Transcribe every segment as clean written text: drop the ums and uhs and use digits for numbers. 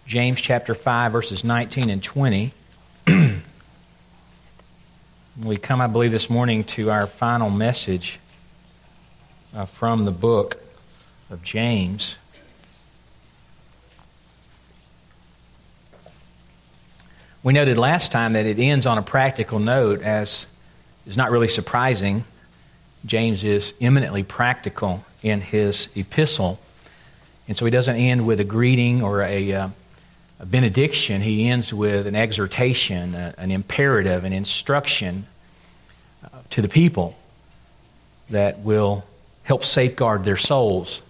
James chapter 5, verses 19 and 20. We come, I believe, this morning to our final message from the book of James. We noted last time that it ends on a practical note, as is not really surprising. James is eminently practical in his epistle. And so he doesn't end with a greeting or a benediction. He ends with an exhortation, an imperative, an instruction to the people that will help safeguard their souls.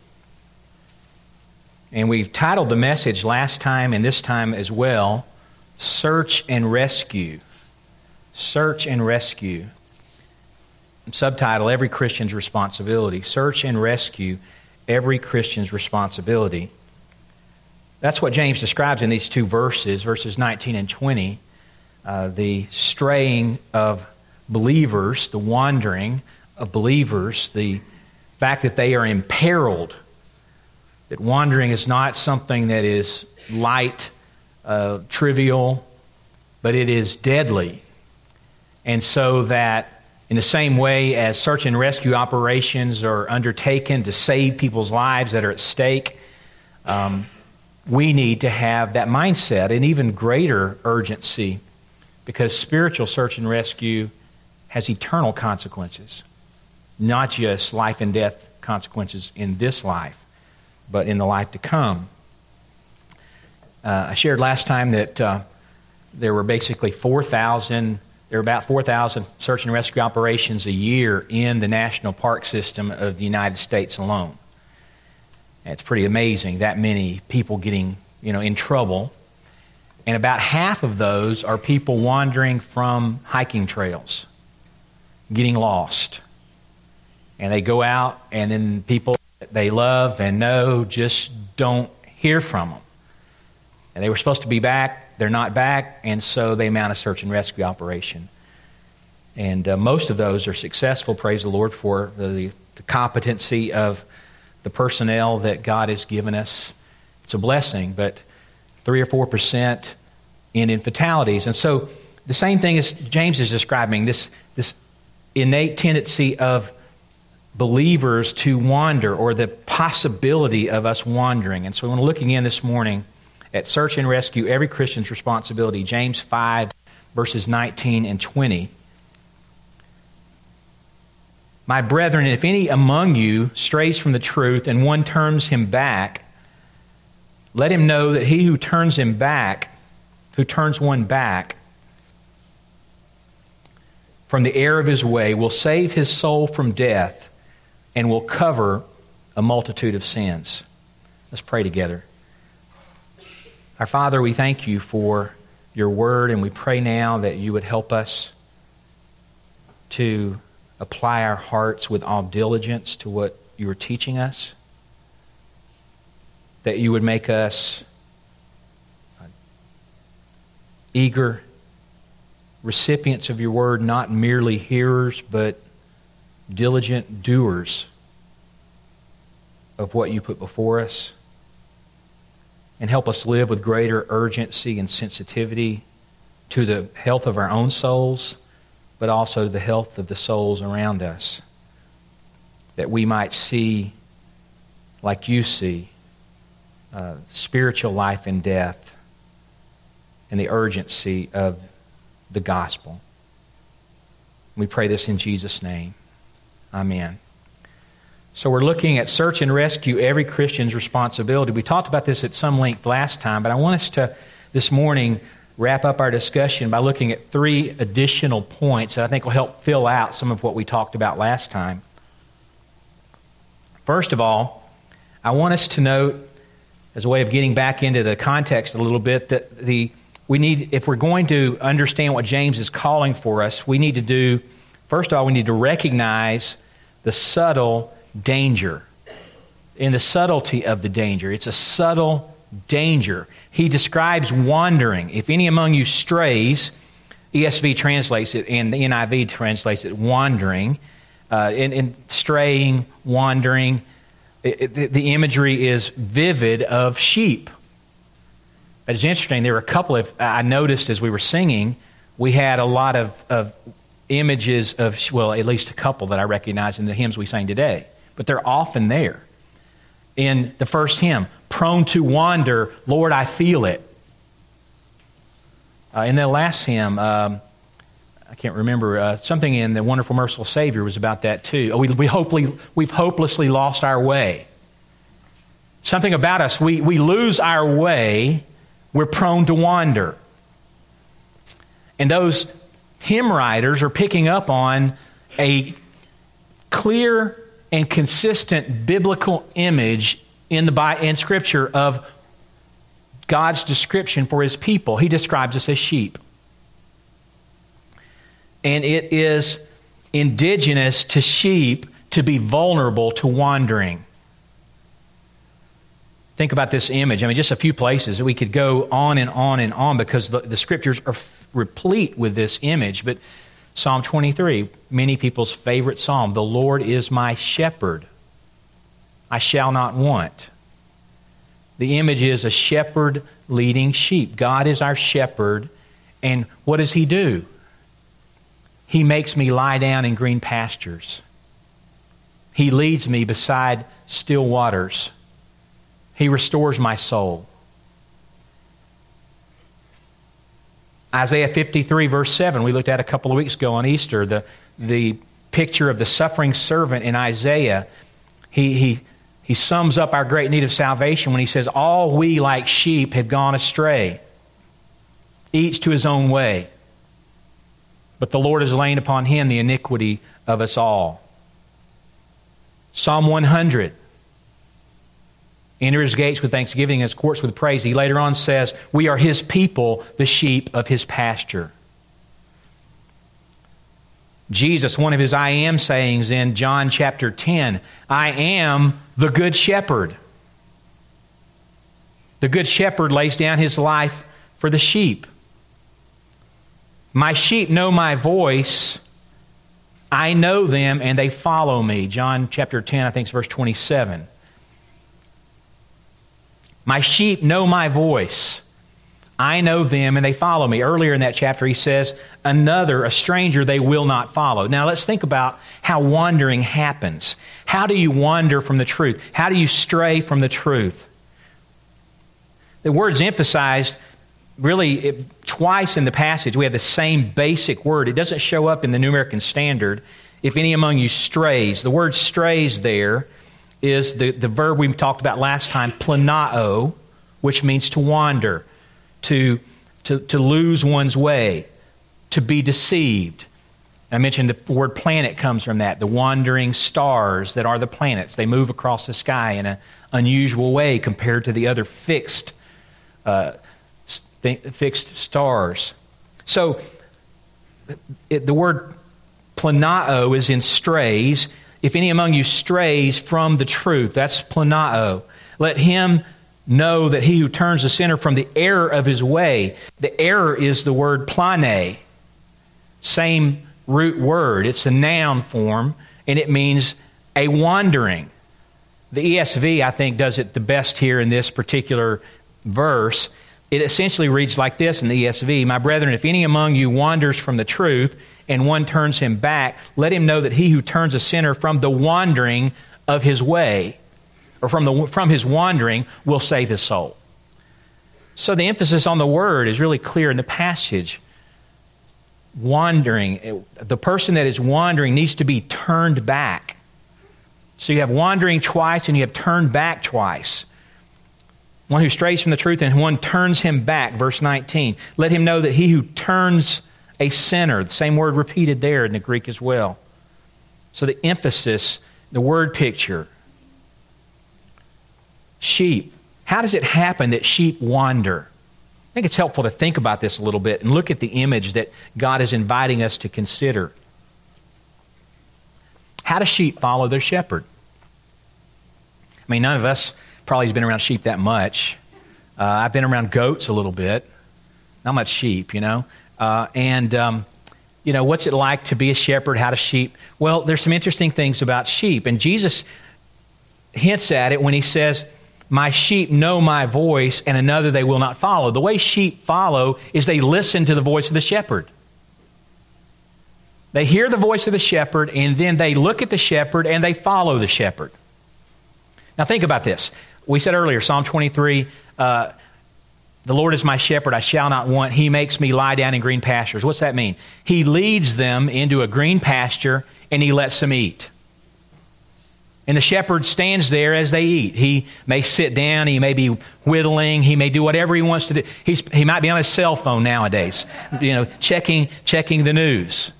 And we've titled the message last time and this time as well, Search and Rescue. Search and Rescue. Subtitle, Every Christian's Responsibility. Search and rescue every Christian's responsibility. That's what James describes in these two verses, verses 19 and 20. The straying of believers, the wandering of believers, the fact that they are imperiled. That wandering is not something that is light, trivial, but it is deadly. And so that in the same way as search and rescue operations are undertaken to save people's lives that are at stake, we need to have that mindset, an even greater urgency, because spiritual search and rescue has eternal consequences, not just life and death consequences in this life, but in the life to come. I shared last time that there were basically there are about 4,000 search and rescue operations a year in the national park system of the United States alone. And it's pretty amazing, that many people getting, in trouble. And about half of those are people wandering from hiking trails, getting lost. And they go out, and then people that they love and know just don't hear from them. And they were supposed to be back, they're not back, and so they mount a search and rescue operation. And most of those are successful, praise the Lord, for the competency of the personnel that God has given us. It's a blessing, but 3 or 4% end in fatalities. And so the same thing as James is describing, this innate tendency of believers to wander, or the possibility of us wandering. And so we want to look again this morning at search and rescue, every Christian's responsibility. James 5, verses 19 and 20. My brethren, if any among you strays from the truth and one turns him back, let him know that he who turns one back from the error of his way will save his soul from death and will cover a multitude of sins. Let's pray together. Our Father, we thank you for your word, and we pray now that you would help us to apply our hearts with all diligence to what you are teaching us, that you would make us eager recipients of your word, not merely hearers, but diligent doers of what you put before us. And help us live with greater urgency and sensitivity to the health of our own souls, but also to the health of the souls around us, that we might see, like you see, spiritual life and death and the urgency of the gospel. We pray this in Jesus' name. Amen. So we're looking at search and rescue, every Christian's responsibility. We talked about this at some length last time, but I want us to, this morning, wrap up our discussion by looking at 3 additional points that I think will help fill out some of what we talked about last time. First of all, I want us to note, as a way of getting back into the context a little bit, that we need, if we're going to understand what James is calling for us, we need to recognize the subtle danger, in the subtlety of the danger. It's a subtle danger. He describes wandering. If any among you strays, ESV translates it, and the NIV translates it wandering. In straying, wandering, the imagery is vivid of sheep. It's interesting. There were a couple of, I noticed as we were singing, we had a lot of images of, well, at least a couple that I recognize in the hymns we sang today. But they're often there. In the first hymn, prone to wander, Lord, I feel it. In the last hymn, I can't remember, something in the Wonderful Merciful Savior was about that too. We've hopelessly lost our way. Something about us, we lose our way, we're prone to wander. And those hymn writers are picking up on a clear and consistent biblical image in Scripture of God's description for His people. He describes us as sheep. And it is indigenous to sheep to be vulnerable to wandering. Think about this image. I mean, just a few places. We could go on and on and on because the Scriptures are replete with this image. But Psalm 23, many people's favorite psalm, the Lord is my shepherd. I shall not want. The image is a shepherd leading sheep. God is our shepherd. And what does He do? He makes me lie down in green pastures. He leads me beside still waters. He restores my soul. Isaiah 53 verse 7, we looked at a couple of weeks ago on Easter, the picture of the suffering servant in Isaiah. He sums up our great need of salvation when he says, all we like sheep have gone astray, each to his own way. But the Lord has laid upon Him the iniquity of us all. Psalm 100. Enter His gates with thanksgiving, His courts with praise. He later on says, we are His people, the sheep of His pasture. Jesus, one of His I am sayings in John chapter 10, I am the good shepherd. The good shepherd lays down his life for the sheep. My sheep know my voice. I know them and they follow me. John chapter 10, I think it's verse 27. My sheep know my voice. I know them and they follow me. Earlier in that chapter he says, a stranger they will not follow. Now let's think about how wandering happens. How do you wander from the truth? How do you stray from the truth? The word's emphasized really twice in the passage. We have the same basic word. It doesn't show up in the New American Standard. If any among you strays. The word strays there is the verb we talked about last time, planao, which means to wander, to lose one's way, to be deceived. I mentioned the word planet comes from that, the wandering stars that are the planets. They move across the sky in an unusual way compared to the other fixed stars. So the word planao is in strays. If any among you strays from the truth, that's planao. Let him know that he who turns the sinner from the error of his way. The error is the word plane. Same root word. It's a noun form, and it means a wandering. The ESV, I think, does it the best here in this particular verse. It essentially reads like this in the ESV, my brethren, if any among you wanders from the truth, and one turns him back, let him know that he who turns a sinner from the wandering of his way, or from his wandering, will save his soul. So the emphasis on the word is really clear in the passage. Wandering, the person that is wandering needs to be turned back. So you have wandering twice and you have turned back twice. One who strays from the truth and one turns him back, verse 19. Let him know that he who turns a sinner, the same word repeated there in the Greek as well. So the emphasis, the word picture. Sheep. How does it happen that sheep wander? I think it's helpful to think about this a little bit and look at the image that God is inviting us to consider. How do sheep follow their shepherd? I mean, none of us probably has been around sheep that much. I've been around goats a little bit. Not much sheep, you know. What's it like to be a shepherd? How do sheep? Well, there's some interesting things about sheep. And Jesus hints at it when he says, My sheep know my voice, and another they will not follow. The way sheep follow is they listen to the voice of the shepherd. They hear the voice of the shepherd, and then they look at the shepherd, and they follow the shepherd. Now think about this. We said earlier, Psalm 23, the Lord is my shepherd, I shall not want. He makes me lie down in green pastures. What's that mean? He leads them into a green pasture, and he lets them eat. And the shepherd stands there as they eat. He may sit down, he may be whittling, he may do whatever he wants to do. He might be on his cell phone nowadays, checking the news.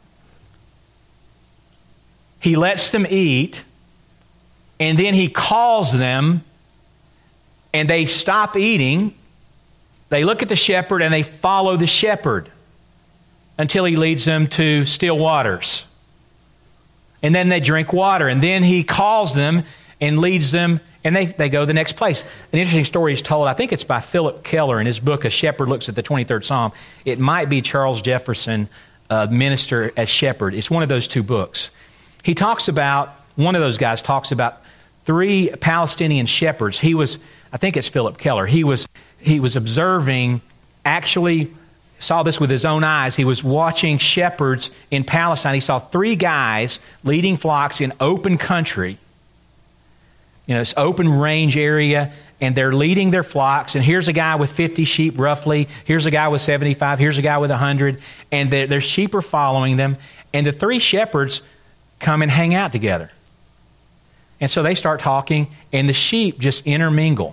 He lets them eat, and then he calls them, and they stop eating. They look at the shepherd, and they follow the shepherd until he leads them to still waters. And then they drink water, and then he calls them and leads them, and they go to the next place. An interesting story is told, I think it's by Philip Keller in his book, A Shepherd Looks at the 23rd Psalm. It might be Charles Jefferson, Minister as Shepherd. It's one of those two books. He talks about, one of those guys talks about 3 Palestinian shepherds. I think it's Philip Keller. He was observing, actually saw this with his own eyes. He was watching shepherds in Palestine. He saw 3 guys leading flocks in open country, it's open range area, and they're leading their flocks. And here's a guy with 50 sheep roughly. Here's a guy with 75. Here's a guy with 100. And their sheep are following them. And the 3 shepherds come and hang out together. And so they start talking, and the sheep just intermingle.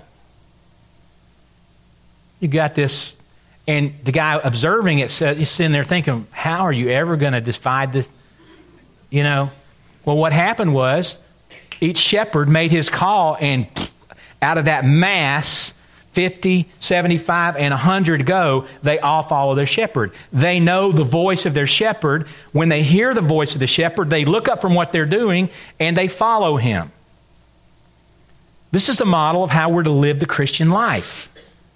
You got this. And the guy observing it said, he's sitting there thinking, how are you ever going to divide this? Well, what happened was each shepherd made his call, and out of that mass, 50, 75, and 100 go, they all follow their shepherd. They know the voice of their shepherd. When they hear the voice of the shepherd, they look up from what they're doing, and they follow him. This is the model of how we're to live the Christian life.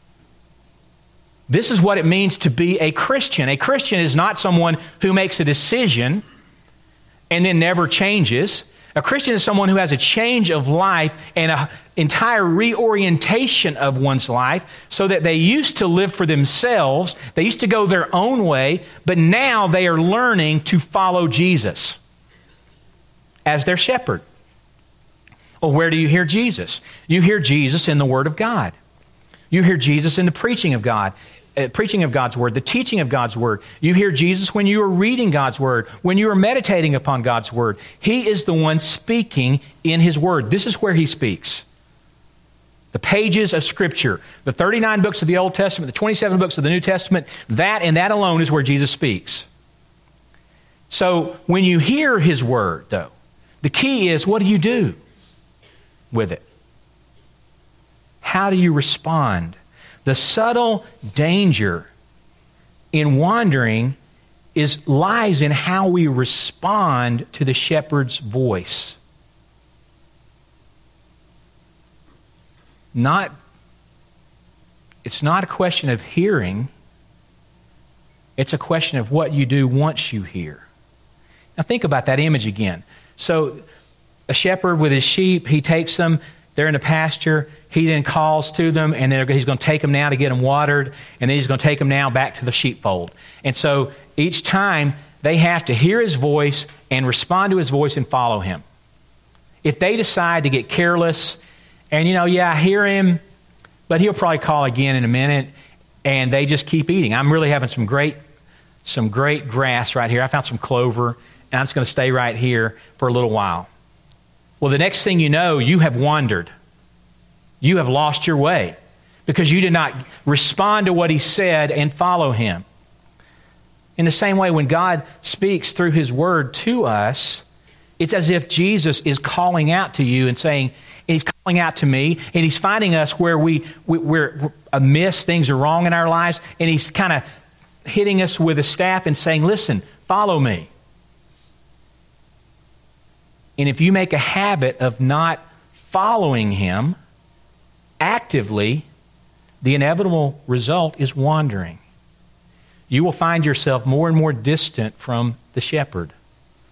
This is what it means to be a Christian. A Christian is not someone who makes a decision and then never changes. A Christian is someone who has a change of life and an entire reorientation of one's life so that they used to live for themselves, they used to go their own way, but now they are learning to follow Jesus as their shepherd. Well, where do you hear Jesus? You hear Jesus in the Word of God. You hear Jesus in the preaching of God. Preaching of God's Word, the teaching of God's Word. You hear Jesus when you are reading God's Word, when you are meditating upon God's Word. He is the one speaking in His Word. This is where He speaks. The pages of Scripture, the 39 books of the Old Testament, the 27 books of the New Testament, that and that alone is where Jesus speaks. So when you hear His Word, though, the key is, what do you do with it? How do you respond? The subtle danger in wandering lies in how we respond to the shepherd's voice. It's not a question of hearing. It's a question of what you do once you hear. Now think about that image again. So a shepherd with his sheep, he takes them, they're in a pasture. He then calls to them, and then he's going to take them now to get them watered, and then he's going to take them now back to the sheepfold. And so each time they have to hear his voice and respond to his voice and follow him. If they decide to get careless and, I hear him, but he'll probably call again in a minute, and they just keep eating. I'm really having some great grass right here. I found some clover, and I'm just going to stay right here for a little while. Well, the next thing you know, you have wandered. You have lost your way because you did not respond to what he said and follow him. In the same way, when God speaks through his word to us, it's as if Jesus is calling out to you and saying, and he's calling out to me, and he's finding us where we're amiss, things are wrong in our lives, and he's kind of hitting us with a staff and saying, listen, follow me. And if you make a habit of not following him actively, the inevitable result is wandering. You will find yourself more and more distant from the shepherd.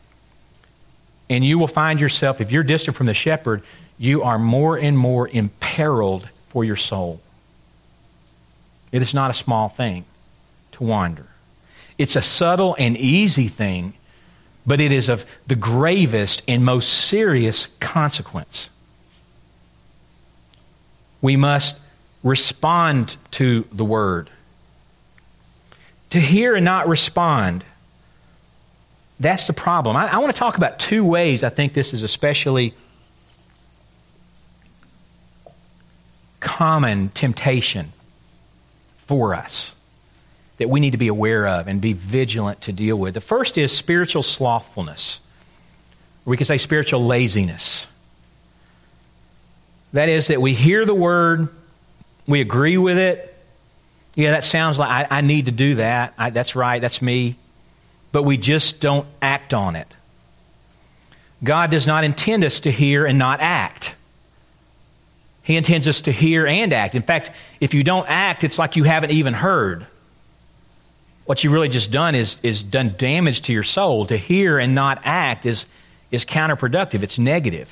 And you will find yourself, if you're distant from the shepherd, you are more and more impatient peril for your soul. It is not a small thing to wander. It's a subtle and easy thing, but it is of the gravest and most serious consequence. We must respond to the Word. To hear and not respond, that's the problem. I want to talk about two ways I think this is especially common temptation for us that we need to be aware of and be vigilant to deal with. The first is spiritual slothfulness. We could say spiritual laziness. That is that we hear the Word, we agree with it. Yeah, that sounds like I need to do that. That's right, that's me. But we just don't act on it. God does not intend us to hear and not act. He intends us to hear and act. In fact, if you don't act, it's like you haven't even heard. What you really just done is done damage to your soul. To hear and not act is counterproductive. It's negative.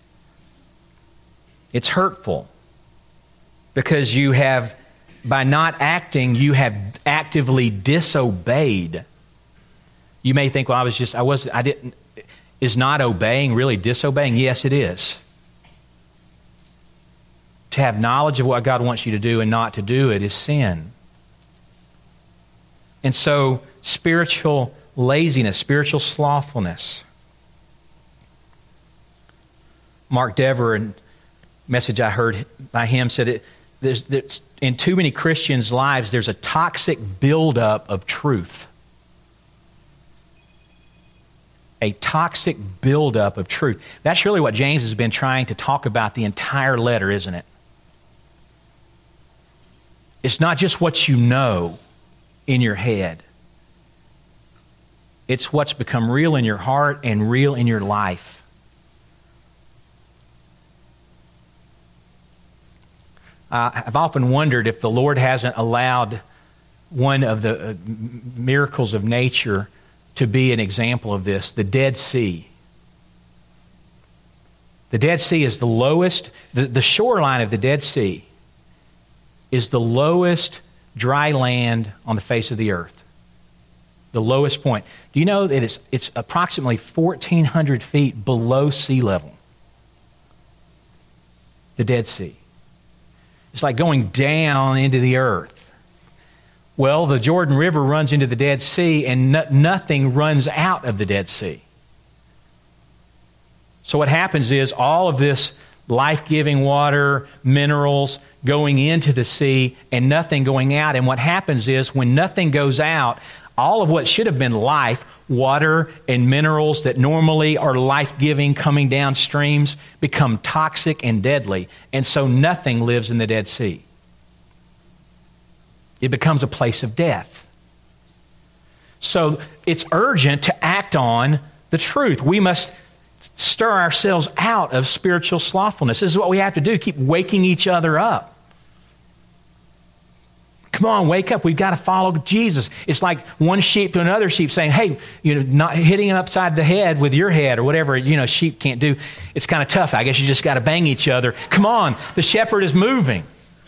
It's hurtful. Because you have, by not acting, you have actively disobeyed. You may think, well, is not obeying really disobeying? Yes, it is. To have knowledge of what God wants you to do and not to do it is sin. And so, spiritual laziness, spiritual slothfulness. Mark Dever, in a message I heard by him, said there's in too many Christians' lives, there's a toxic buildup of truth. A toxic buildup of truth. That's really what James has been trying to talk about the entire letter, isn't it? It's not just what you know in your head. It's what's become real in your heart and real in your life. I've often wondered if the Lord hasn't allowed one of the miracles of nature to be an example of this, the Dead Sea. The Dead Sea is the lowest, the shoreline of the Dead Sea is the lowest dry land on the face of the earth. The lowest point. Do you know that it's approximately 1,400 feet below sea level? The Dead Sea. It's like going down into the earth. Well, the Jordan River runs into the Dead Sea, and nothing runs out of the Dead Sea. So what happens is all of this life-giving water, minerals going into the sea, and nothing going out. And what happens is when nothing goes out, all of what should have been life, water and minerals that normally are life-giving coming down streams, become toxic and deadly. And so nothing lives in the Dead Sea. It becomes a place of death. So it's urgent to act on the truth. We must stir ourselves out of spiritual slothfulness. This is what we have to do. Keep waking each other up. Come on, wake up. We've got to follow Jesus. It's like one sheep to another sheep saying, hey, not hitting him upside the head with your head or whatever, sheep can't do. It's kind of tough. I guess you just got to bang each other. Come on, the shepherd is moving.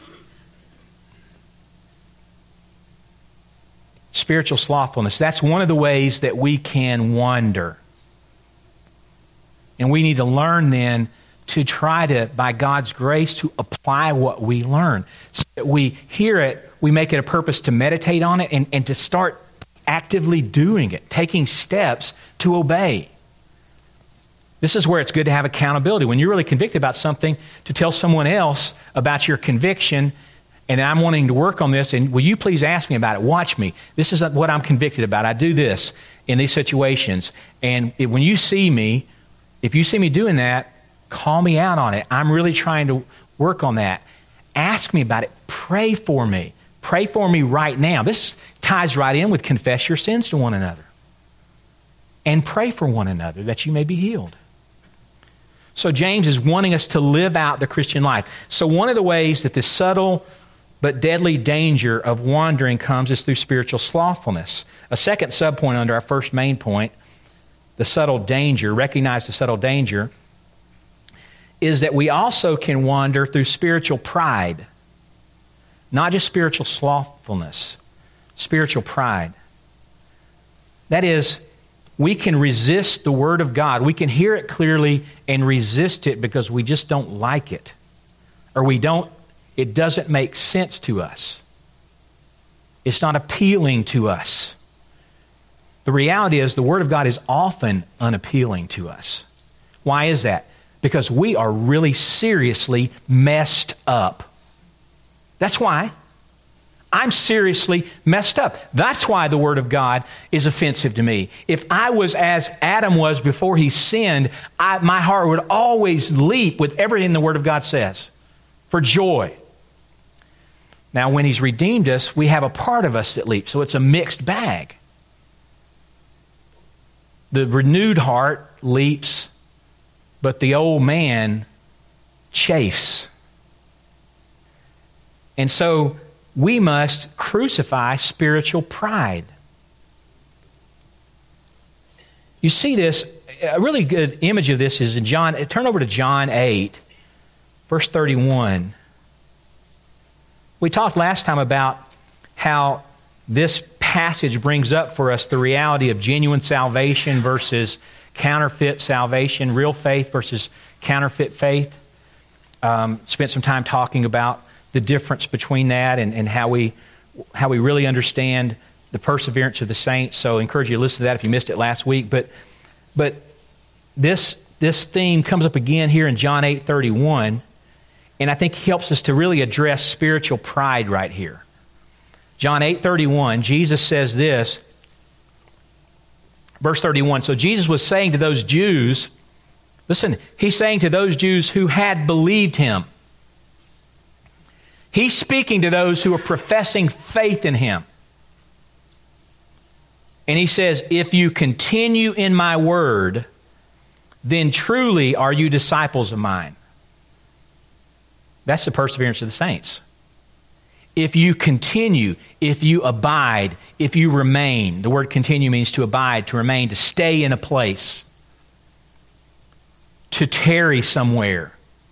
Spiritual slothfulness. That's one of the ways that we can wander. And we need to learn then to try to, by God's grace, to apply what we learn. So that we hear it, we make it a purpose to meditate on it and to start actively doing it, taking steps to obey. This is where it's good to have accountability. When you're really convicted about something, to tell someone else about your conviction, and I'm wanting to work on this, and will you please ask me about it? Watch me. This is what I'm convicted about. I do this in these situations. And when you see me, if you see me doing that, call me out on it. I'm really trying to work on that. Ask me about it. Pray for me. Pray for me right now. This ties right in with confess your sins to one another. And pray for one another that you may be healed. So James is wanting us to live out the Christian life. So one of the ways that this subtle but deadly danger of wandering comes is through spiritual slothfulness. A second subpoint under our first main point, the subtle danger, recognize the subtle danger, is that we also can wander through spiritual pride. Not just spiritual slothfulness, spiritual pride. That is, we can resist the Word of God. We can hear it clearly and resist it because we just don't like it. Or it doesn't make sense to us. It's not appealing to us. The reality is the Word of God is often unappealing to us. Why is that? Because we are really seriously messed up. That's why. I'm seriously messed up. That's why the Word of God is offensive to me. If I was as Adam was before he sinned, my heart would always leap with everything the Word of God says for joy. Now, when He's redeemed us, we have a part of us that leaps, so it's a mixed bag. The renewed heart leaps, but the old man chafes. And so we must crucify spiritual pride. You see this, a really good image of this is in John. Turn over to John 8, verse 31. We talked last time about how this passage brings up for us the reality of genuine salvation versus counterfeit salvation, real faith versus counterfeit faith. Spent some time talking about the difference between that and how we really understand the perseverance of the saints. So I encourage you to listen to that if you missed it last week. But this theme comes up again here in John 8:31, and I think helps us to really address spiritual pride right here. John 8:31, Jesus says this, verse 31. So Jesus was saying to those Jews, listen, He's saying to those Jews who had believed Him. He's speaking to those who are professing faith in Him. And He says, if you continue in my word, then truly are you disciples of mine. That's the perseverance of the saints. If you continue, if you abide, if you remain. The word continue means to abide, to remain, to stay in a place, to tarry somewhere,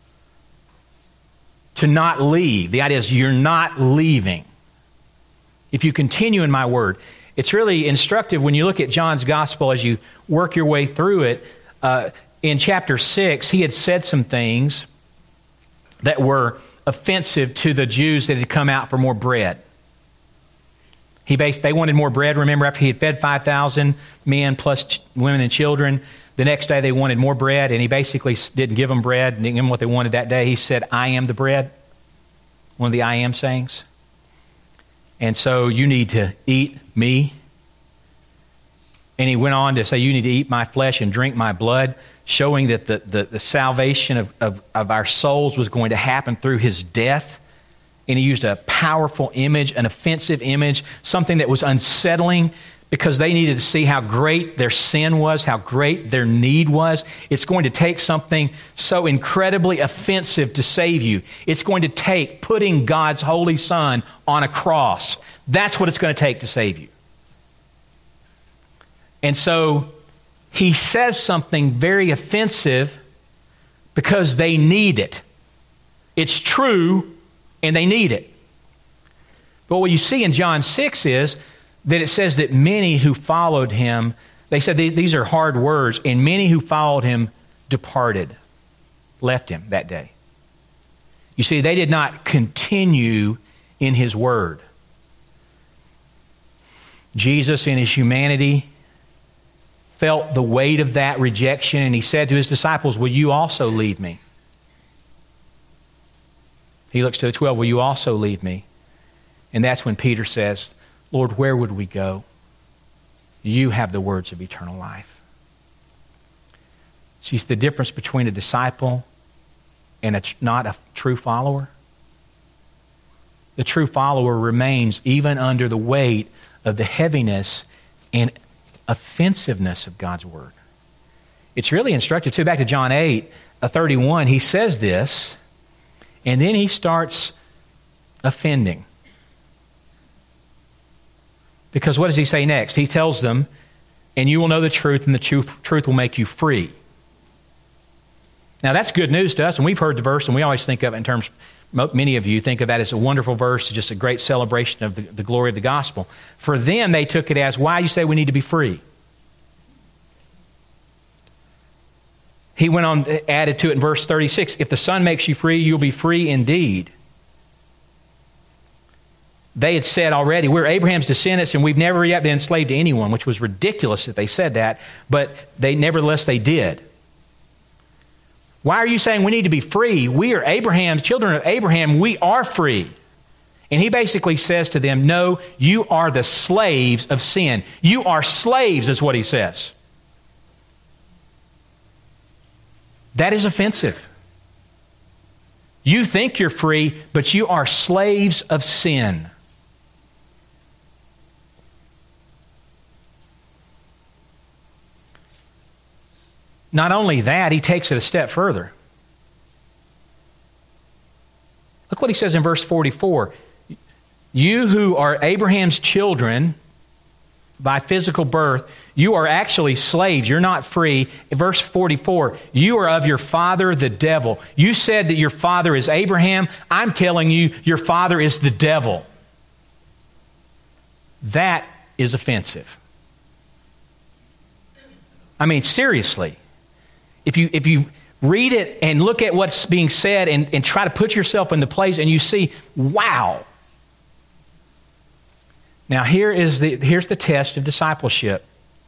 to not leave. The idea is you're not leaving. If you continue in my word. It's really instructive when you look at John's gospel as you work your way through it. In chapter 6, he had said some things that were offensive to the Jews that had come out for more bread. They wanted more bread. Remember, after he had fed 5,000 men plus women and children, the next day they wanted more bread, and he basically didn't give them bread, didn't give them what they wanted that day. He said, I am the bread, one of the I am sayings. And so you need to eat me. And he went on to say, you need to eat my flesh and drink my blood, showing that the salvation of our souls was going to happen through his death. And he used a powerful image, an offensive image, something that was unsettling because they needed to see how great their sin was, how great their need was. It's going to take something so incredibly offensive to save you. It's going to take putting God's holy Son on a cross. That's what it's going to take to save you. And so he says something very offensive because they need it. It's true, and they need it. But what you see in John 6 is that it says that many who followed him, they said these are hard words, and many who followed him departed, left him that day. You see, they did not continue in his word. Jesus, in his humanity, felt the weight of that rejection, and he said to his disciples, will you also leave me? He looks to the 12, will you also leave me? And that's when Peter says, Lord, where would we go? You have the words of eternal life. See, the difference between a disciple and not a true follower. The true follower remains even under the weight of the heaviness and offensiveness of God's word. It's really instructive too. Back to John 8:31, he says this, and then he starts offending. Because what does he say next? He tells them, and you will know the truth, and the truth will make you free. Now, that's good news to us, and we've heard the verse, and we always think of it in terms, many of you think of that as a wonderful verse, just a great celebration of the glory of the gospel. For them, they took it as, why you say we need to be free? He went on, added to it in verse 36, if the Son makes you free, you'll be free indeed. They had said already, we're Abraham's descendants and we've never yet been enslaved to anyone, which was ridiculous that they said that, but nevertheless they did. Why are you saying we need to be free? We are Abraham's children of Abraham. We are free. And he basically says to them, no, you are the slaves of sin. You are slaves, is what he says. That is offensive. You think you're free, but you are slaves of sin. Not only that, he takes it a step further. Look what he says in verse 44. You who are Abraham's children by physical birth, you are actually slaves. You're not free. In verse 44, you are of your father, the devil. You said that your father is Abraham. I'm telling you, your father is the devil. That is offensive. I mean, seriously. If you read it and look at what's being said and try to put yourself in the place and you see, wow. Now here's the test of discipleship.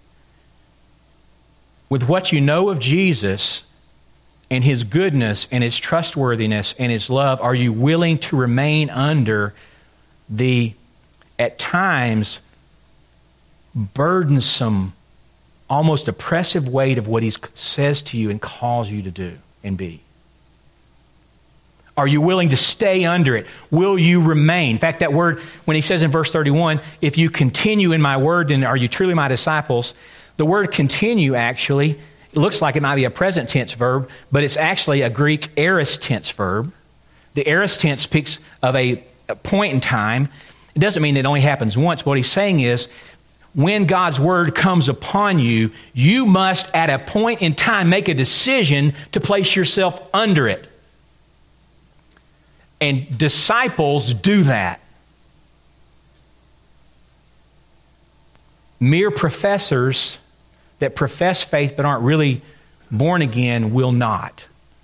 With what you know of Jesus and His goodness and His trustworthiness and His love, are you willing to remain under the, at times, burdensome, almost oppressive weight of what He says to you and calls you to do and be? Are you willing to stay under it? Will you remain? In fact, that word, when he says in verse 31, if you continue in my word, then are you truly my disciples? The word continue actually, it looks like it might be a present tense verb, but it's actually a Greek aorist tense verb. The aorist tense speaks of a point in time. It doesn't mean that it only happens once. But what he's saying is, when God's word comes upon you, you must at a point in time make a decision to place yourself under it. And disciples do that. Mere professors that profess faith but aren't really born again will not.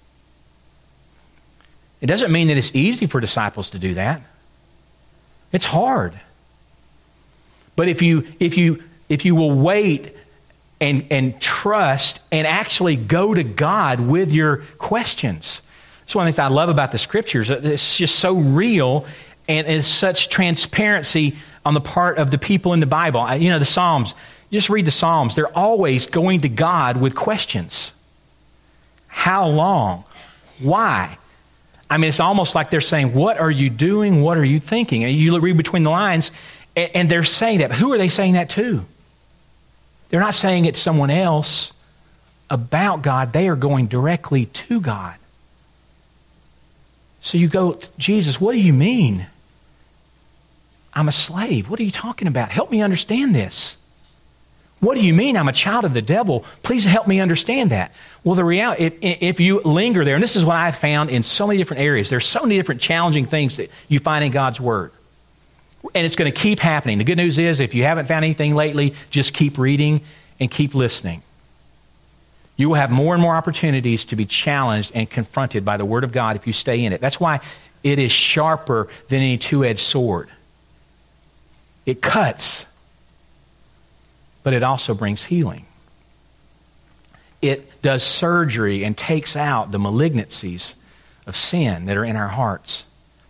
It doesn't mean that it's easy for disciples to do that. It's hard. But if you will wait and trust and actually go to God with your questions. That's one of the things I love about the Scriptures. It's just so real and it's such transparency on the part of the people in the Bible. You know, the Psalms. You just read the Psalms. They're always going to God with questions. How long? Why? I mean, it's almost like they're saying, what are you doing? What are you thinking? And you read between the lines, and they're saying that. But who are they saying that to? They're not saying it to someone else about God. They are going directly to God. So you go, Jesus, what do you mean? I'm a slave. What are you talking about? Help me understand this. What do you mean I'm a child of the devil? Please help me understand that. Well, the reality, if you linger there, and this is what I found in so many different areas, there's so many different challenging things that you find in God's Word. And it's going to keep happening. The good news is, if you haven't found anything lately, just keep reading and keep listening. You will have more and more opportunities to be challenged and confronted by the Word of God if you stay in it. That's why it is sharper than any two-edged sword. It cuts, but it also brings healing. It does surgery and takes out the malignancies of sin that are in our hearts.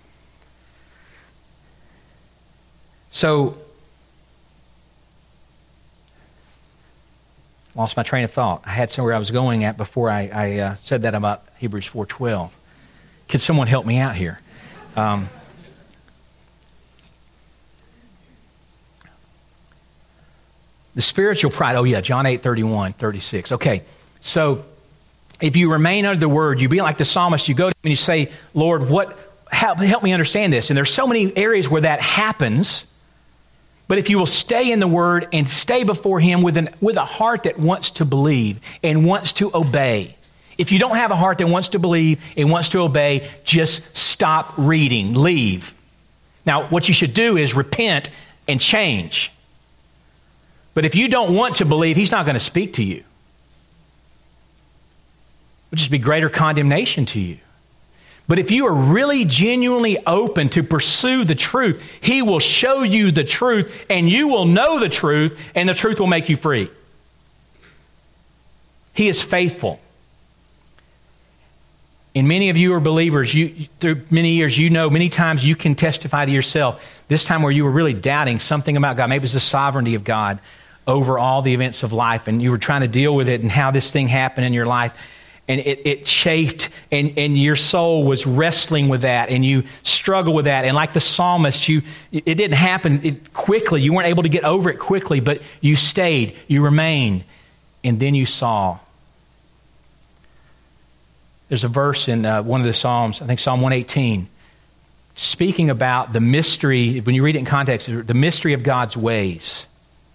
So, lost my train of thought. I had somewhere I was going at before I said that about Hebrews 4:12. Can someone help me out here? The spiritual pride. Oh yeah, John 8:31-36. Okay, so if you remain under the Word, you be like the psalmist. You go to him and you say, Lord, help me understand this. And there's so many areas where that happens. But if you will stay in the Word and stay before Him with a heart that wants to believe and wants to obey If you don't have a heart that wants to believe and wants to obey, just stop reading. Leave. Now, what you should do is repent and change. But if you don't want to believe, He's not going to speak to you. It would just be greater condemnation to you. But if you are really genuinely open to pursue the truth, He will show you the truth, and you will know the truth, and the truth will make you free. He is faithful. And many of you are believers. Through many years, many times you can testify to yourself. This time where you were really doubting something about God, maybe it was the sovereignty of God over all the events of life, and you were trying to deal with it and how this thing happened in your life. And it chafed, and your soul was wrestling with that, and you struggled with that. And like the psalmist, it didn't happen quickly. You weren't able to get over it quickly, but you stayed, you remained, and then you saw. There's a verse in one of the Psalms, I think Psalm 118, speaking about the mystery, when you read it in context, the mystery of God's ways.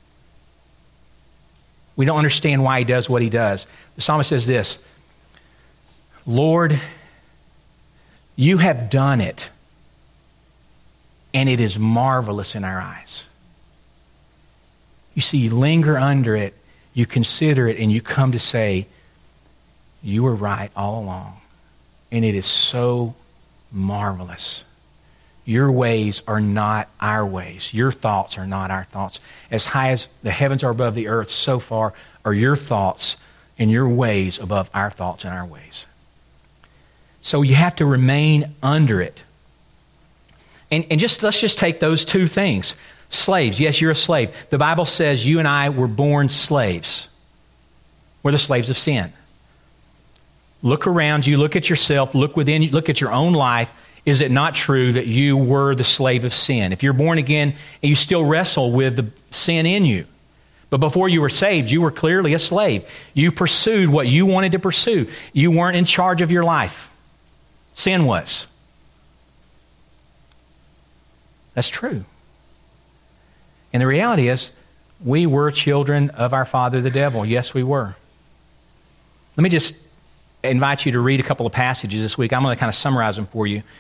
We don't understand why He does what He does. The psalmist says this, Lord, You have done it, and it is marvelous in our eyes. You see, you linger under it, you consider it, and you come to say, You were right all along, and it is so marvelous. Your ways are not our ways. Your thoughts are not our thoughts. As high as the heavens are above the earth, so far are your thoughts and your ways above our thoughts and our ways. So you have to remain under it. And let's just take those two things. Slaves, yes, you're a slave. The Bible says you and I were born slaves. We're the slaves of sin. Look around you, look at yourself, look within you, look at your own life. Is it not true that you were the slave of sin? If you're born again and you still wrestle with the sin in you, but before you were saved, you were clearly a slave. You pursued what you wanted to pursue. You weren't in charge of your life. Sin was. That's true. And the reality is, we were children of our father, the devil. Yes, we were. Let me just invite you to read a couple of passages this week. I'm going to kind of summarize them for you.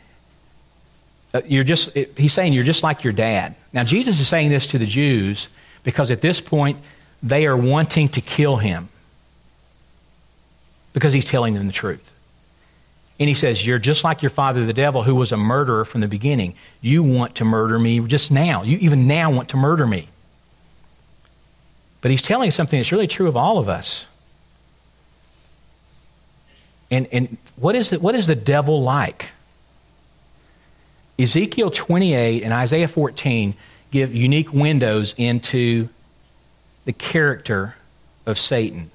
He's saying you're just like your dad. Now, Jesus is saying this to the Jews because at this point, they are wanting to kill Him because He's telling them the truth. And He says, you're just like your father, the devil, who was a murderer from the beginning. You want to murder me just now. You even now want to murder me. But He's telling something that's really true of all of us. And what is the devil like? Ezekiel 28 and Isaiah 14 give unique windows into the character of Satan.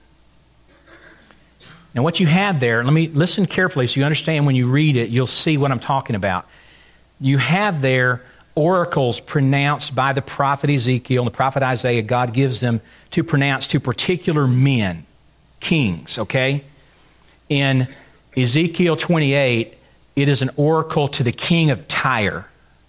Now, what you have there, let me listen carefully so you understand when you read it, you'll see what I'm talking about. You have there oracles pronounced by the prophet Ezekiel and the prophet Isaiah. God gives them to pronounce to particular men, kings, okay? In Ezekiel 28, it is an oracle to the king of Tyre.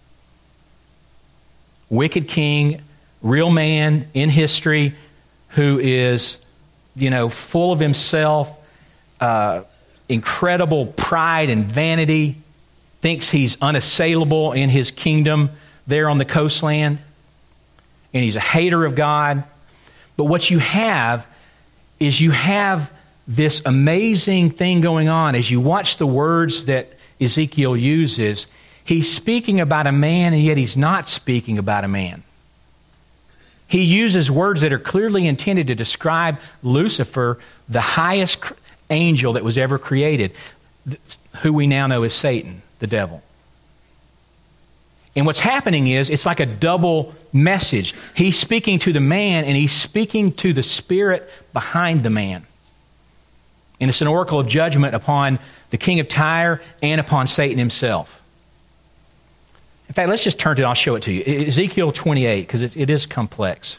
Wicked king, real man in history who is, full of himself, incredible pride and vanity, thinks he's unassailable in his kingdom there on the coastland, and he's a hater of God. But what you have is you have this amazing thing going on. As you watch the words that Ezekiel uses, he's speaking about a man, and yet he's not speaking about a man. He uses words that are clearly intended to describe Lucifer, the highest angel that was ever created, who we now know as Satan, the devil. And what's happening is, it's like a double message. He's speaking to the man, and he's speaking to the spirit behind the man. And it's an oracle of judgment upon the king of Tyre and upon Satan himself. In fact, let's just turn to it. I'll show it to you. Ezekiel 28, because it is complex.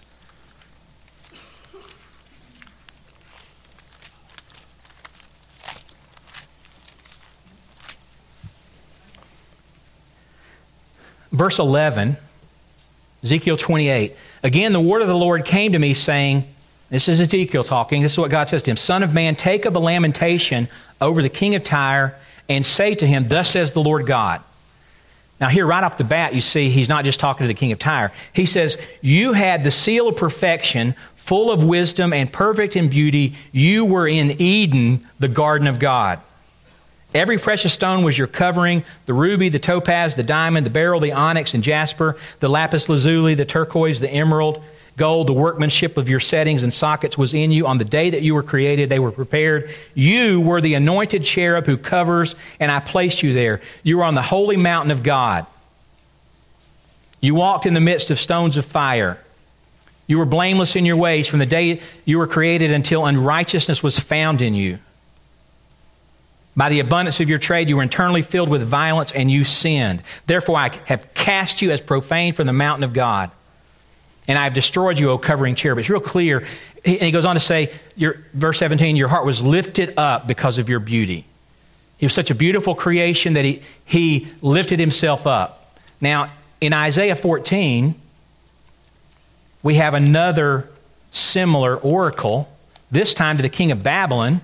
Verse 11, Ezekiel 28. Again, the word of the Lord came to me, saying, This is Ezekiel talking. This is what God says to him. Son of man, take up a lamentation over the king of Tyre and say to him, thus says the Lord God. Now here, right off the bat, you see he's not just talking to the king of Tyre. He says, you had the seal of perfection, full of wisdom and perfect in beauty. You were in Eden, the garden of God. Every precious stone was your covering, the ruby, the topaz, the diamond, the beryl, the onyx and jasper, the lapis lazuli, the turquoise, the emerald, gold, the workmanship of your settings and sockets was in you. On the day that you were created, they were prepared. You were the anointed cherub who covers, and I placed you there. You were on the holy mountain of God. You walked in the midst of stones of fire. You were blameless in your ways from the day you were created until unrighteousness was found in you. By the abundance of your trade, you were internally filled with violence, and you sinned. Therefore, I have cast you as profane from the mountain of God. And I have destroyed you, O covering cherub. It's real clear. And he goes on to say, verse 17, your heart was lifted up because of your beauty. He was such a beautiful creation that he lifted himself up. Now, in Isaiah 14, we have another similar oracle, this time to the king of Babylon.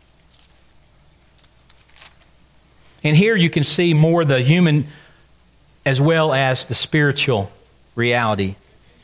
And here you can see more the human as well as the spiritual reality,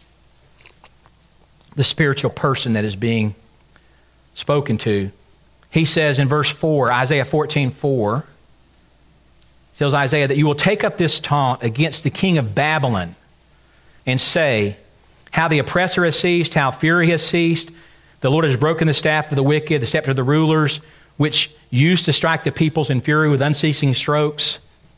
the spiritual person that is being spoken to. He says in verse 4, Isaiah 14:4, tells Isaiah that you will take up this taunt against the king of Babylon and say, how the oppressor has ceased, how fury has ceased. The Lord has broken the staff of the wicked, the scepter of the rulers, which used to strike the peoples in fury with unceasing strokes.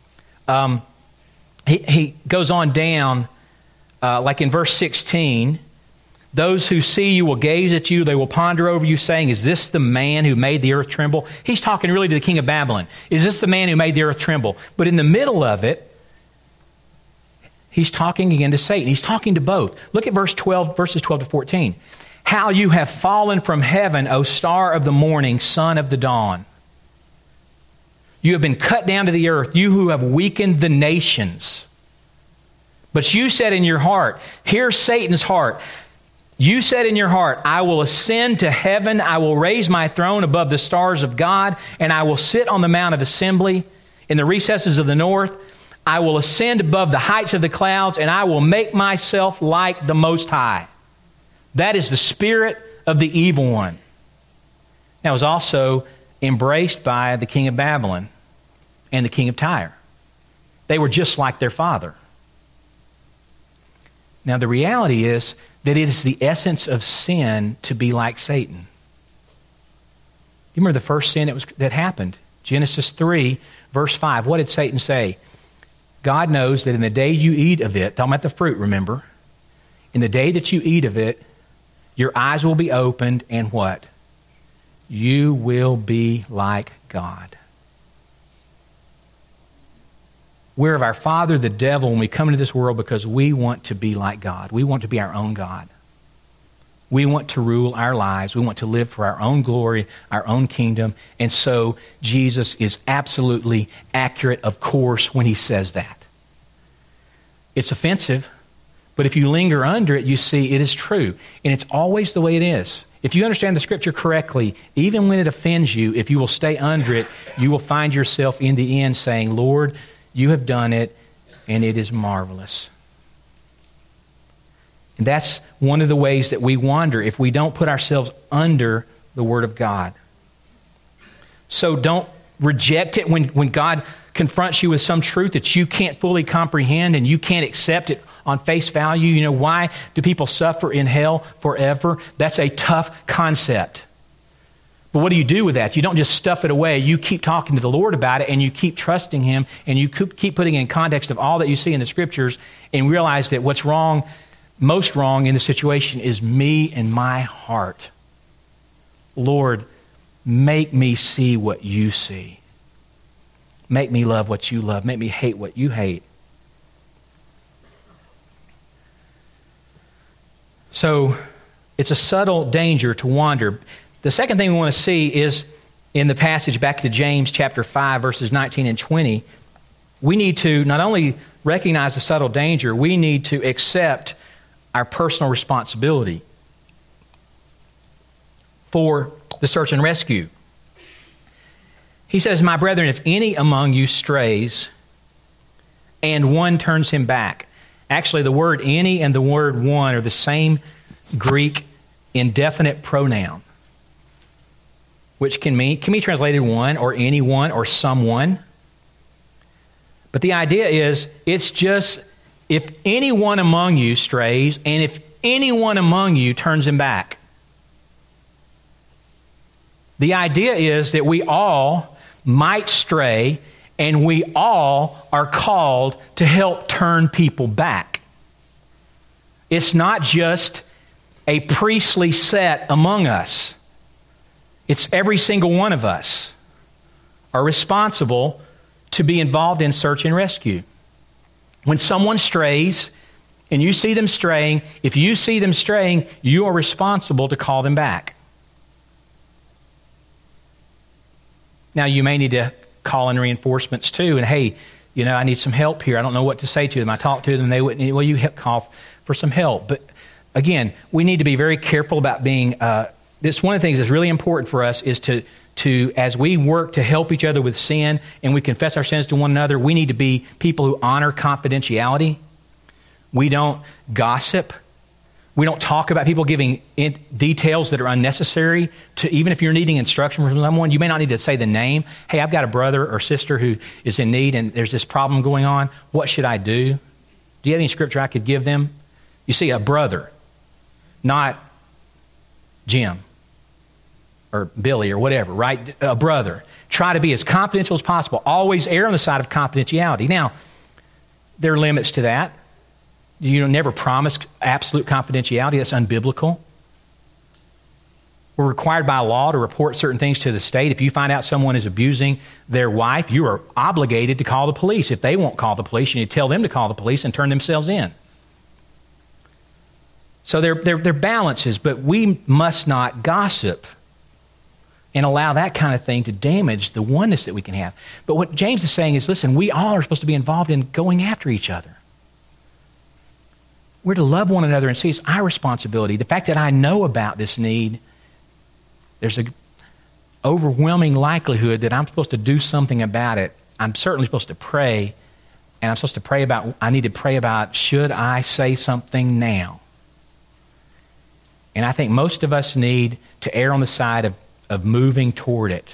He goes on down, like in verse 16, those who see you will gaze at you, they will ponder over you, saying, is this the man who made the earth tremble? He's talking really to the king of Babylon. Is this the man who made the earth tremble? But in the middle of it, he's talking again to Satan. He's talking to both. Look at verses 12 to 14. How you have fallen from heaven, O star of the morning, son of the dawn. You have been cut down to the earth, you who have weakened the nations. But you said in your heart, here's Satan's heart. You said in your heart, I will ascend to heaven, I will raise my throne above the stars of God, and I will sit on the mount of assembly in the recesses of the north. I will ascend above the heights of the clouds, and I will make myself like the Most High. That is the spirit of the evil one. That was also embraced by the king of Babylon and the king of Tyre. They were just like their father. Now the reality is that it is the essence of sin to be like Satan. You remember the first sin that happened? Genesis 3, verse 5. What did Satan say? God knows that in the day you eat of it, talking about the fruit, remember, in the day that you eat of it, your eyes will be opened, and what? You will be like God. We're of our father, the devil, when we come into this world because we want to be like God. We want to be our own God. We want to rule our lives. We want to live for our own glory, our own kingdom. And so Jesus is absolutely accurate, of course, when he says that. It's offensive, but if you linger under it, you see it is true. And it's always the way it is. If you understand the Scripture correctly, even when it offends you, if you will stay under it, you will find yourself in the end saying, Lord, you have done it, and it is marvelous. And that's one of the ways that we wander if we don't put ourselves under the Word of God. So don't reject it when God confronts you with some truth that you can't fully comprehend and you can't accept it on face value. You know, why do people suffer in hell forever? That's a tough concept. But what do you do with that? You don't just stuff it away. You keep talking to the Lord about it, and you keep trusting Him, and you keep putting it in context of all that you see in the Scriptures, and realize that what's wrong, most wrong in the situation is me and my heart. Lord, make me see what you see. Make me love what you love. Make me hate what you hate. So it's a subtle danger to wander. The second thing we want to see is in the passage back to James chapter 5, verses 19 and 20. We need to not only recognize the subtle danger, we need to accept our personal responsibility. for the search and rescue. He says, my brethren, if any among you strays and one turns him back. Actually, the word any and the word one are the same Greek indefinite pronoun, which can be translated one or anyone or someone. But the idea is, it's just if anyone among you strays and if anyone among you turns him back. The idea is that we all might stray, and we all are called to help turn people back. It's not just a priestly set among us. It's every single one of us are responsible to be involved in search and rescue. When someone strays and you see them straying, if you see them straying, you are responsible to call them back. Now, you may need to call in reinforcements too, and hey, I need some help here. I don't know what to say to them. I talk to them, they wouldn't. Well, you call for some help. But again, we need to be very careful about being. This one of the things that's really important for us is to as we work to help each other with sin and we confess our sins to one another, we need to be people who honor confidentiality. We don't gossip. We don't talk about people giving details that are unnecessary. Even if you're needing instruction from someone, you may not need to say the name. Hey, I've got a brother or sister who is in need and there's this problem going on. What should I do? Do you have any scripture I could give them? You see, a brother, not Jim or Billy or whatever, right? A brother. Try to be as confidential as possible. Always err on the side of confidentiality. Now, there are limits to that. You never promise absolute confidentiality. That's unbiblical. We're required by law to report certain things to the state. If you find out someone is abusing their wife, you are obligated to call the police. If they won't call the police, you need to tell them to call the police and turn themselves in. So they're balances, but we must not gossip and allow that kind of thing to damage the oneness that we can have. But what James is saying is, listen, we all are supposed to be involved in going after each other. We're to love one another and see it's our responsibility. The fact that I know about this need, there's an overwhelming likelihood that I'm supposed to do something about it. I'm certainly supposed to pray, and I need to pray about, should I say something now? And I think most of us need to err on the side of moving toward it.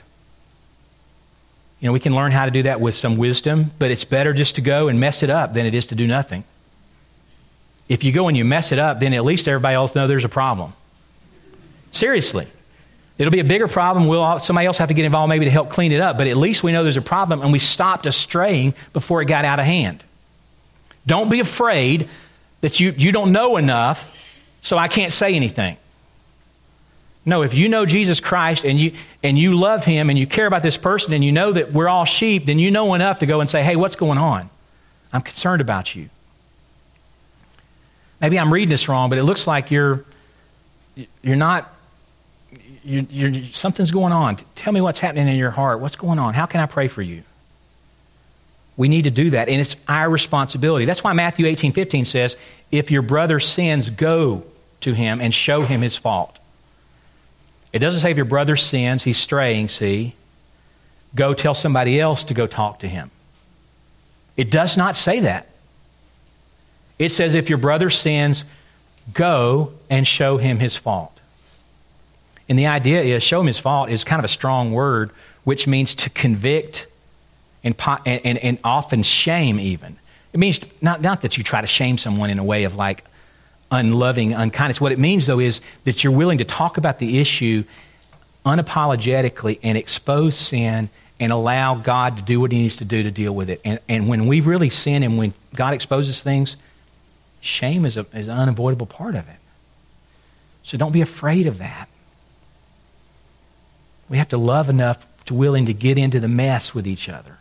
We can learn how to do that with some wisdom, but it's better just to go and mess it up than it is to do nothing. If you go and you mess it up, then at least everybody else knows there's a problem. Seriously. It'll be a bigger problem. Somebody else have to get involved maybe to help clean it up, but at least we know there's a problem and we stopped us straying before it got out of hand. Don't be afraid that you don't know enough, so I can't say anything. No, if you know Jesus Christ and you love Him and you care about this person and you know that we're all sheep, then you know enough to go and say, hey, what's going on? I'm concerned about you. Maybe I'm reading this wrong, but it looks like you're something's going on. Tell me what's happening in your heart. What's going on? How can I pray for you? We need to do that, and it's our responsibility. That's why Matthew 18:15 says, if your brother sins, go to him and show him his fault. It doesn't say if your brother sins, he's straying, see. Go tell somebody else to go talk to him. It does not say that. It says if your brother sins, go and show him his fault. And the idea is, show him his fault is kind of a strong word, which means to convict and often shame even. It means not that you try to shame someone in a way of like unloving unkindness. What it means, though, is that you're willing to talk about the issue unapologetically and expose sin and allow God to do what He needs to do to deal with it. And when we really sin and when God exposes things, shame is an unavoidable part of it. So don't be afraid of that. We have to love enough to willing to get into the mess with each other.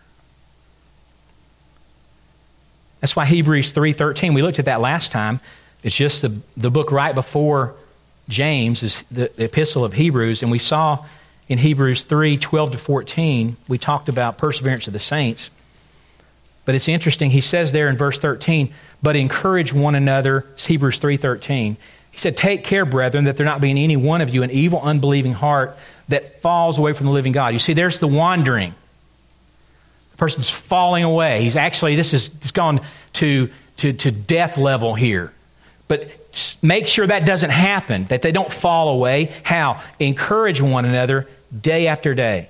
That's why Hebrews 3:13, we looked at that last time. It's just the book right before James, is the epistle of Hebrews, and we saw in Hebrews 3:12-14, we talked about perseverance of the saints. But it's interesting, he says there in verse 13, but encourage one another, it's Hebrews 3:13. He said, take care, brethren, that there not be in any one of you an evil, unbelieving heart that falls away from the living God. You see, there's the wandering. The person's falling away. He's actually, it's gone to death level here. But make sure that doesn't happen, that they don't fall away. How? Encourage one another day after day.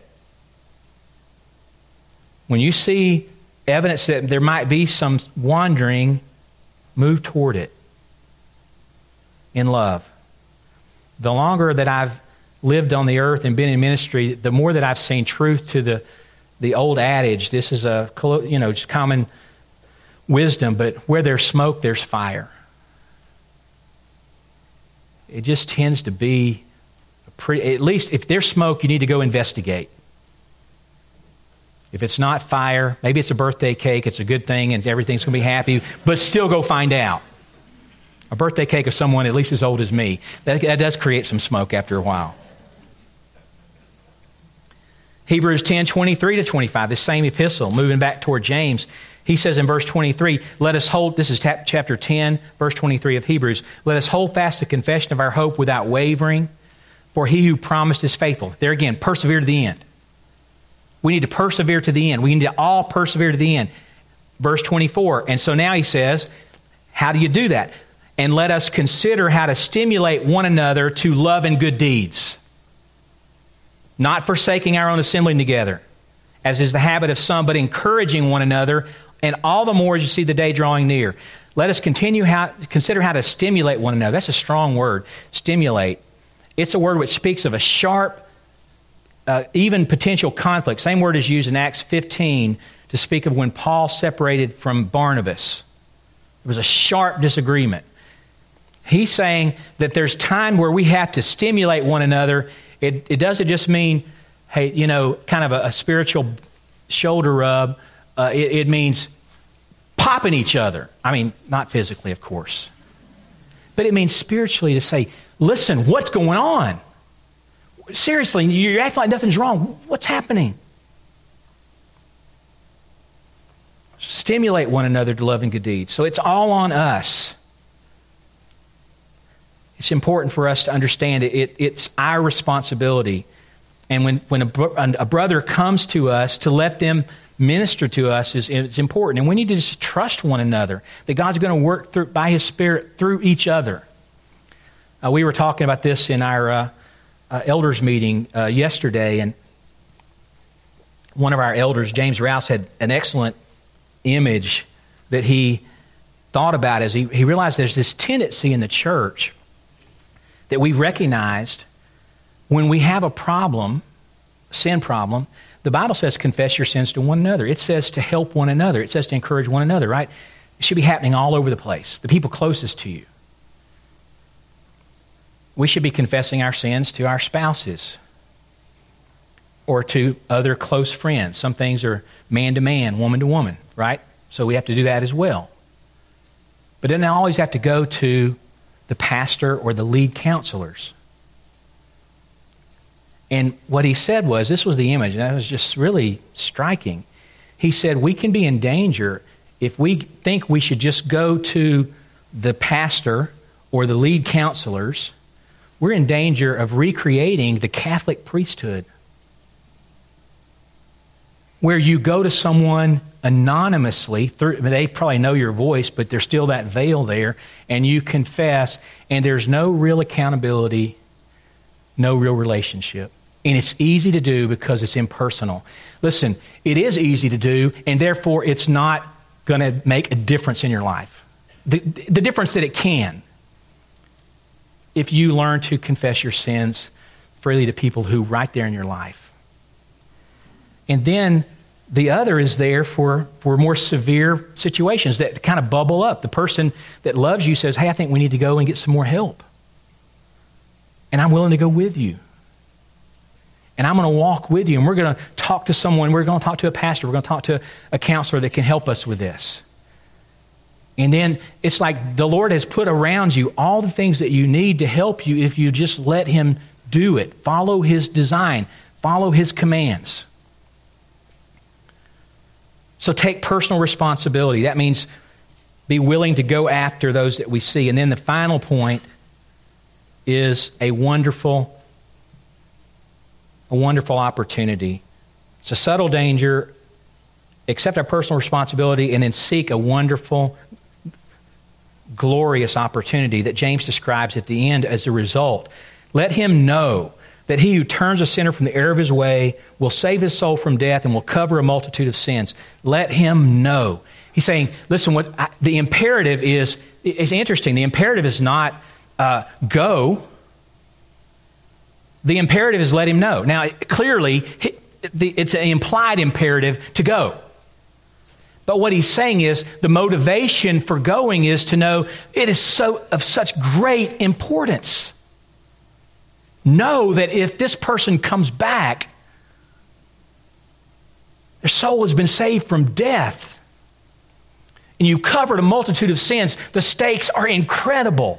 When you see evidence that there might be some wandering, move toward it in love. The longer that I've lived on the earth and been in ministry, the more that I've seen truth to the old adage. This is a just common wisdom, but where there's smoke, there's fire. It just tends to be at least if there's smoke, you need to go investigate. If it's not fire, maybe it's a birthday cake, it's a good thing and everything's going to be happy, but still go find out. A birthday cake of someone at least as old as me, that does create some smoke after a while. Hebrews 10:23-25, the same epistle, moving back toward James. He says in verse 23, let us hold, this is chapter 10, verse 23 of Hebrews, let us hold fast the confession of our hope without wavering, for he who promised is faithful. There again, persevere to the end. We need to persevere to the end. We need to all persevere to the end. Verse 24, and so now he says, how do you do that? And let us consider how to stimulate one another to love and good deeds, not forsaking our own assembling together, as is the habit of some, but encouraging one another, and all the more as you see the day drawing near. Let us consider how to stimulate one another. That's a strong word, stimulate. It's a word which speaks of a sharp, even potential conflict. Same word is used in Acts 15 to speak of when Paul separated from Barnabas. It was a sharp disagreement. He's saying that there's time where we have to stimulate one another. It doesn't just mean, hey, kind of a spiritual shoulder rub. It means popping each other. I mean, not physically, of course. But it means spiritually to say, listen, what's going on? Seriously, you're acting like nothing's wrong. What's happening? Stimulate one another to love and good deeds. So it's all on us. It's important for us to understand it's our responsibility. And when a brother comes to us, to let them minister to us is important. And we need to just trust one another, that God's going to work through by His Spirit through each other. We were talking about this in our elders meeting yesterday, and one of our elders, James Rouse, had an excellent image that he thought about as he realized there's this tendency in the church that we've recognized when we have a problem, sin problem. The Bible says confess your sins to one another. It says to help one another. It says to encourage one another, right? It should be happening all over the place. The people closest to you. We should be confessing our sins to our spouses or to other close friends. Some things are man to man, woman to woman, right? So we have to do that as well. But it doesn't always have to go to the pastor or the lead counselors. And what he said was, this was the image, and that was just really striking. He said, we can be in danger if we think we should just go to the pastor or the lead counselors. We're in danger of recreating the Catholic priesthood, where you go to someone anonymously, they probably know your voice, but there's still that veil there, and you confess, and there's no real accountability, no real relationship. And it's easy to do because it's impersonal. Listen, it is easy to do, and therefore it's not going to make a difference in your life. The difference that it can, if you learn to confess your sins freely to people who are right there in your life. And then the other is there for more severe situations that kind of bubble up. The person that loves you says, hey, I think we need to go and get some more help. And I'm willing to go with you. And I'm going to walk with you. And we're going to talk to someone. We're going to talk to a pastor. We're going to talk to a counselor that can help us with this. And then it's like the Lord has put around you all the things that you need to help you if you just let Him do it. Follow His design. Follow His commands. So take personal responsibility. That means be willing to go after those that we see. And then the final point is a wonderful opportunity. It's a subtle danger. Accept our personal responsibility and then seek a wonderful, glorious opportunity that James describes at the end as a result. Let him know that he who turns a sinner from the error of his way will save his soul from death and will cover a multitude of sins. Let him know. He's saying, listen, the imperative is interesting. The imperative is not go. The imperative is let him know. Now, clearly, it's an implied imperative to go. But what he's saying is the motivation for going is to know it is of such great importance. Know that if this person comes back, their soul has been saved from death. And you covered a multitude of sins. The stakes are incredible.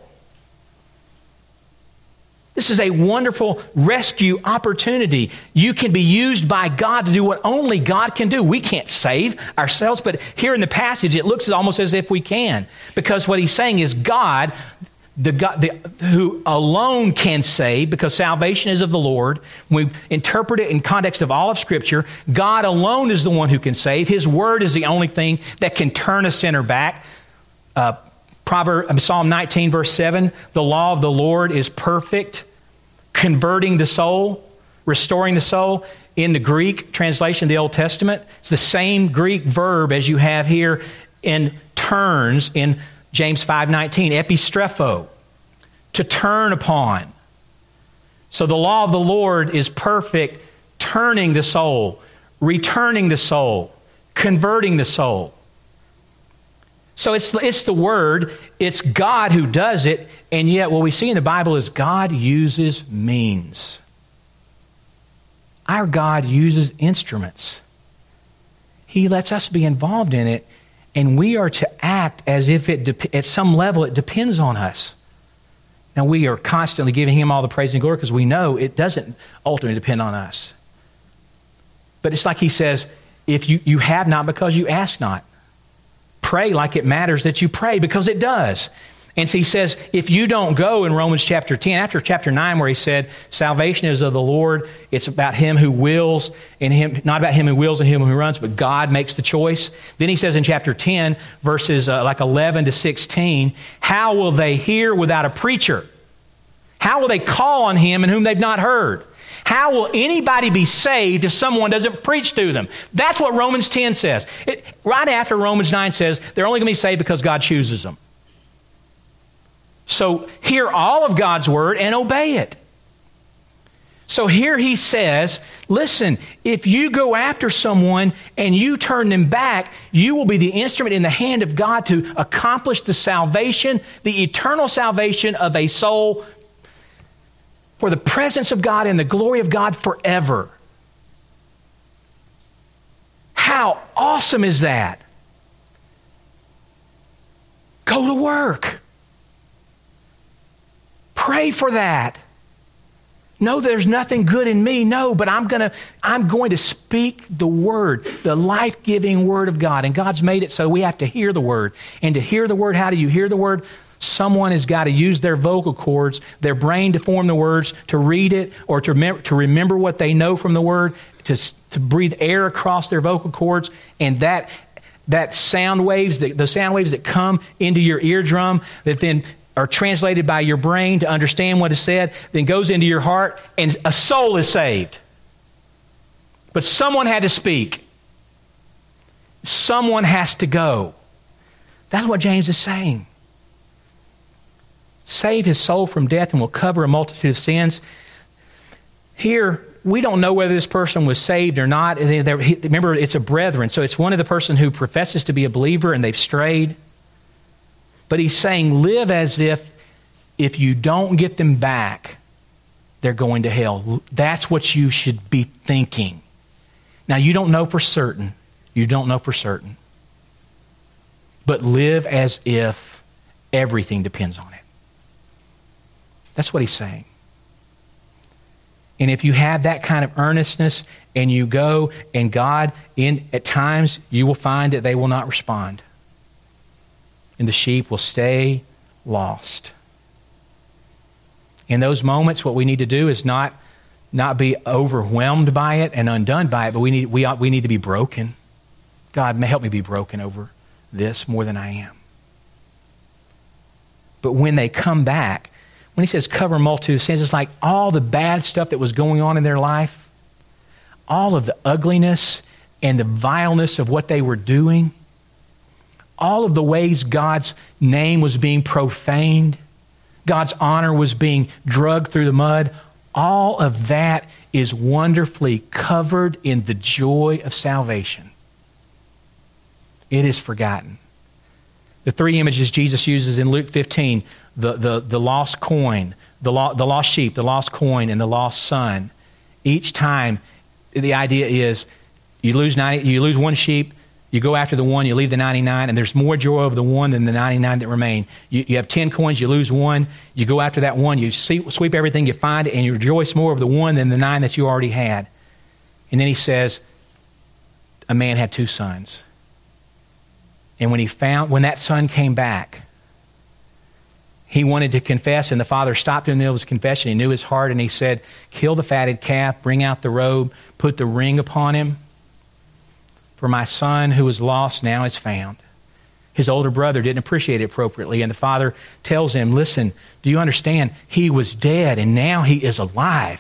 This is a wonderful rescue opportunity. You can be used by God to do what only God can do. We can't save ourselves, but here in the passage, it looks almost as if we can. Because what he's saying is God, who alone can save, because salvation is of the Lord. We interpret it in context of all of Scripture. God alone is the one who can save. His word is the only thing that can turn a sinner back. Psalm 19, verse 7, the law of the Lord is perfect, converting the soul, restoring the soul. In the Greek translation of the Old Testament, it's the same Greek verb as you have here in turns in James 5:19, epistrepho, to turn upon. So the law of the Lord is perfect, turning the soul, returning the soul, converting the soul. So it's the Word, it's God who does it, and yet what we see in the Bible is God uses means. Our God uses instruments. He lets us be involved in it, and we are to act as if at some level it depends on us. Now we are constantly giving Him all the praise and glory because we know it doesn't ultimately depend on us. But it's like He says, if you have not because you ask not. Pray like it matters that you pray, because it does. And so he says, if you don't go in Romans chapter 10, after chapter 9 where he said, salvation is of the Lord, it's about Him who wills, and Him, not about Him who wills and Him who runs, but God makes the choice. Then he says in chapter 10, verses like 11 to 16, how will they hear without a preacher? How will they call on Him in whom they've not heard? How will anybody be saved if someone doesn't preach to them? That's what Romans 10 says. Right after Romans 9 says they're only going to be saved because God chooses them. So hear all of God's word and obey it. So here he says, listen, if you go after someone and you turn them back, you will be the instrument in the hand of God to accomplish the salvation, the eternal salvation of a soul for the presence of God and the glory of God forever. How awesome is that? Go to work. Pray for that. No, there's nothing good in me. No, but I'm going to speak the word, the life-giving word of God. And God's made it so we have to hear the word. And to hear the word, how do you hear the word? Someone has got to use their vocal cords, their brain to form the words, to read it, or to remember what they know from the word, to breathe air across their vocal cords, and that sound waves, the sound waves that come into your eardrum, that then are translated by your brain to understand what is said, then goes into your heart, and a soul is saved. But someone had to speak. Someone has to go. That's what James is saying. Save his soul from death and will cover a multitude of sins. Here, we don't know whether this person was saved or not. Remember, it's a brethren, so it's one of the person who professes to be a believer and they've strayed. But he's saying, live as if you don't get them back, they're going to hell. That's what you should be thinking. Now, you don't know for certain. You don't know for certain. But live as if everything depends on it. That's what he's saying. And if you have that kind of earnestness and you go and God, at times you will find that they will not respond. And the sheep will stay lost. In those moments, what we need to do is not be overwhelmed by it and undone by it, but we need to be broken. God, help me be broken over this more than I am. But when they come back, when he says cover a multitude of sins, it's like all the bad stuff that was going on in their life, all of the ugliness and the vileness of what they were doing, all of the ways God's name was being profaned, God's honor was being dragged through the mud, all of that is wonderfully covered in the joy of salvation. It is forgotten. The three images Jesus uses in Luke 15, the lost coin, the lost sheep, the lost coin, and the lost son. Each time, the idea is you lose one sheep, you go after the one, you leave the 99, and there's more joy over the one than the 99 that remain. You have 10 coins, you lose one, you go after that one, you sweep everything, you find it, and you rejoice more over the one than the 9 that you already had. And then he says, a man had 2 sons. And when that son came back, he wanted to confess, and the father stopped him in the middle of his confession. He knew his heart, and he said, kill the fatted calf, bring out the robe, put the ring upon him. For my son who was lost now is found. His older brother didn't appreciate it appropriately, and the father tells him, listen, do you understand? He was dead, and now he is alive.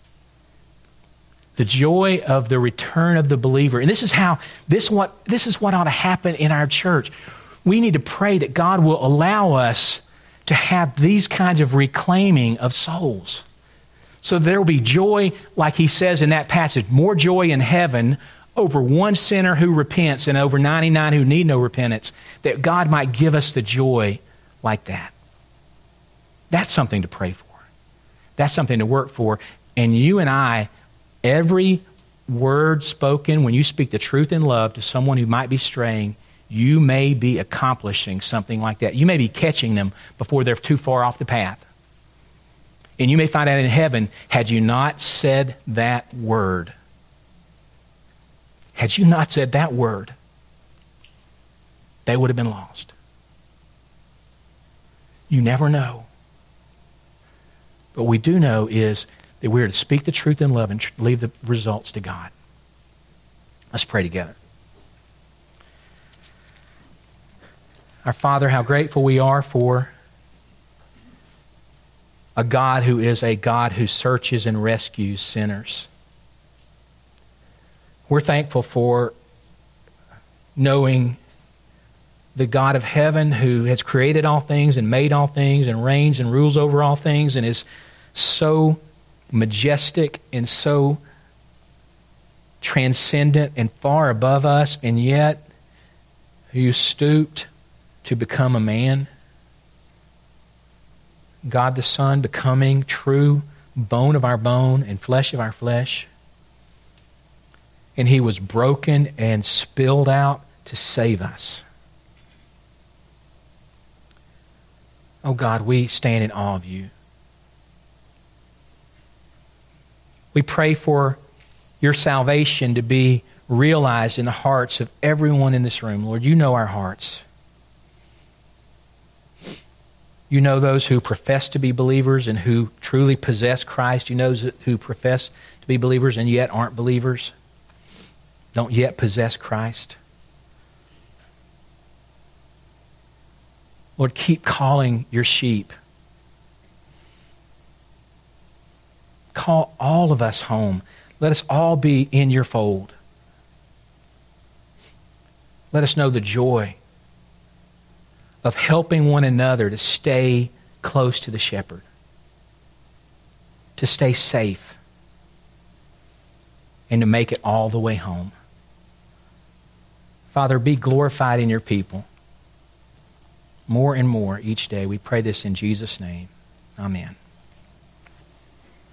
The joy of the return of the believer. And this is what ought to happen in our church. We need to pray that God will allow us to have these kinds of reclaiming of souls. So there will be joy, like he says in that passage, more joy in heaven over one sinner who repents and over 99 who need no repentance, that God might give us the joy like that. That's something to pray for. That's something to work for. And you and I, every word spoken, when you speak the truth in love to someone who might be straying, you may be accomplishing something like that. You may be catching them before they're too far off the path. And you may find out in heaven, had you not said that word, had you not said that word, they would have been lost. You never know. But what we do know is that we are to speak the truth in love and leave the results to God. Let's pray together. Our Father, how grateful we are for a God who is a God who searches and rescues sinners. We're thankful for knowing the God of heaven who has created all things and made all things and reigns and rules over all things and is so majestic and so transcendent and far above us, and yet who stooped to become a man. God the Son becoming true bone of our bone and flesh of our flesh. And he was broken and spilled out to save us. Oh God, we stand in awe of you. We pray for your salvation to be realized in the hearts of everyone in this room. Lord, you know our hearts. You know those who profess to be believers and who truly possess Christ. You know those who profess to be believers and yet aren't believers, don't yet possess Christ. Lord, keep calling your sheep. Call all of us home. Let us all be in your fold. Let us know the joy of helping one another to stay close to the shepherd, to stay safe, and to make it all the way home. Father, be glorified in your people more and more each day. We pray this in Jesus' name. Amen.